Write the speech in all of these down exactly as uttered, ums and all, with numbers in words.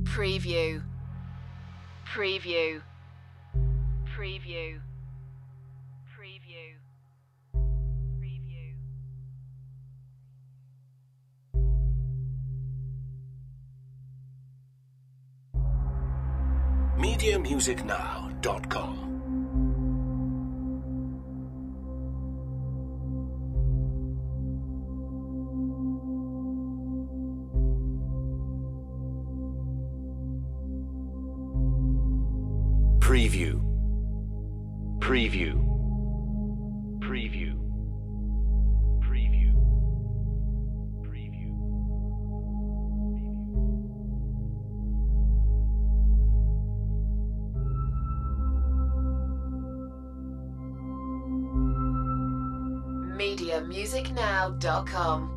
Preview. Preview. Preview. Preview. Preview. media music now dot com. Preview. Preview. Preview. Preview. Preview. media music now dot com.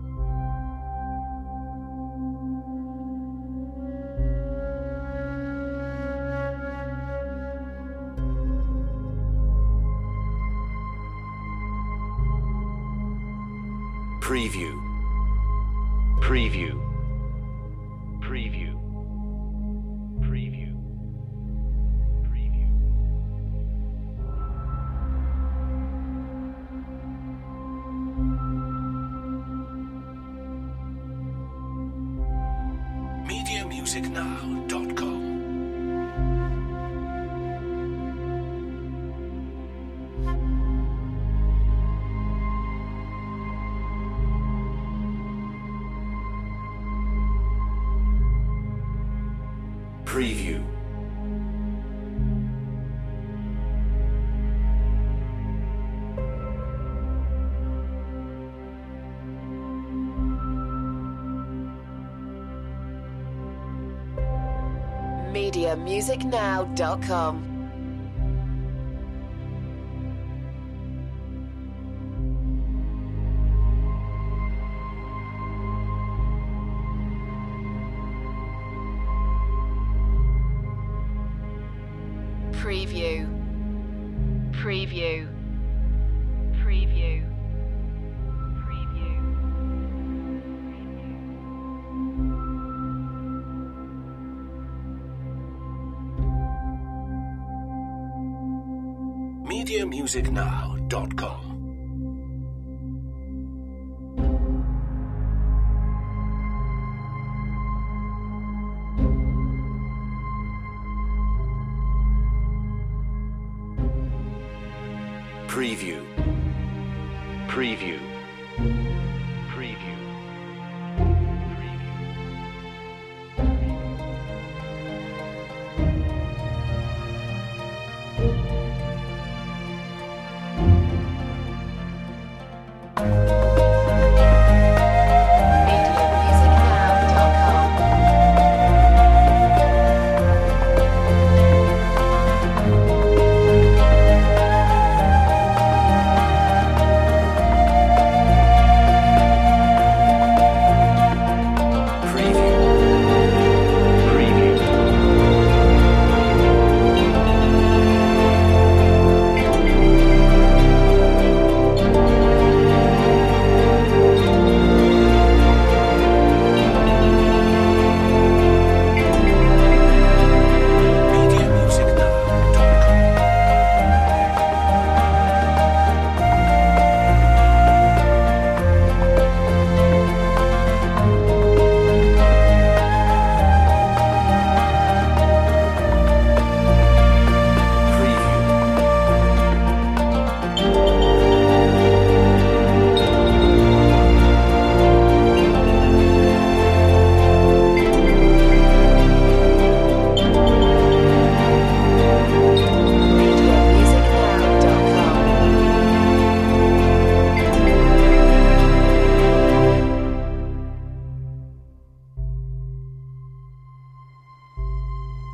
Preview. Preview. Preview. Preview. Preview. media music now dot com. Preview. media music now dot com. Preview. Preview. Preview. Preview. media music now dot com. Preview. Preview. Preview.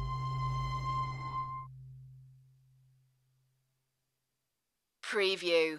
Preview.